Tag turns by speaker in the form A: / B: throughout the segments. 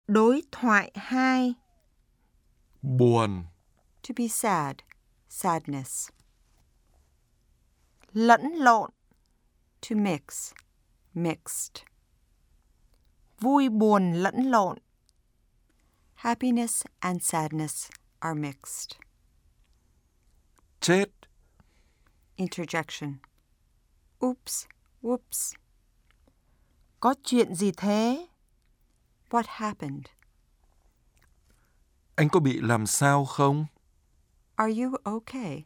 A: Đối thoại 2.
B: Buồn.
C: To be sad, sadness.
A: Lẫn lộn.
C: To mix, mixed.
A: Vui buồn lẫn lộn.
C: Happiness and sadness are mixed.
B: Chết.
C: Interjection. Oops, whoops.
A: Có chuyện gì thế?
C: What happened?
B: Anh có bị làm sao không?
C: Are you okay?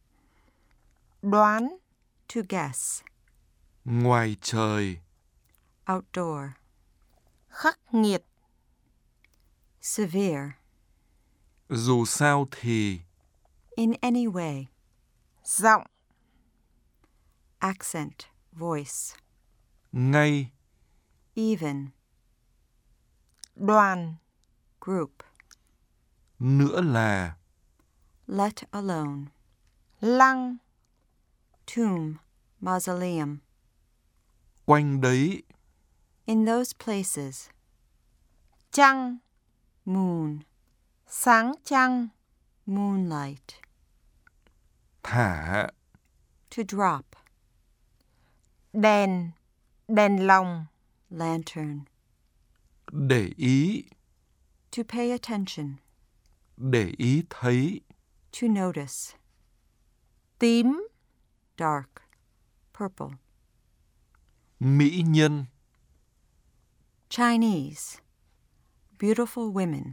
A: Đoán.
C: To guess.
B: Ngoài trời.
C: Outdoor.
A: Khắc nghiệt.
C: Severe.
B: Dù sao thì.
C: In any way.
A: Giọng.
C: Accent, voice.
B: Ngay.
C: Even.
A: Đoàn.
C: Group.
B: Nữa là.
C: Let alone.
A: Lăng.
C: Tomb, mausoleum.
B: Quanh đấy.
C: In those places.
A: Trăng.
C: Moon.
A: Sáng trăng.
C: Moonlight.
B: Thả.
C: To drop.
A: Đèn. Đèn lồng.
C: Lantern.
B: Để ý.
C: To pay attention.
B: Để ý thấy.
C: To notice.
A: Tím.
C: Dark. Purple.
B: Mỹ nhân.
C: Chinese. Beautiful women.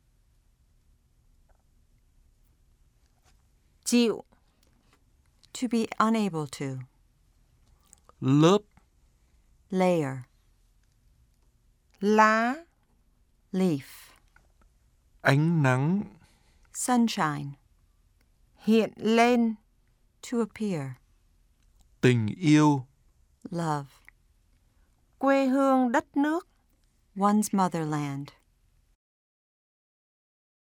A: Chịu.
C: To be unable to.
B: Lớp.
C: Layer.
A: Lá.
C: Leaf.
B: Ánh nắng.
C: Sunshine.
A: Hiện lên.
C: To appear.
B: Tình yêu.
C: Love.
A: Quê hương đất nước.
C: One's motherland.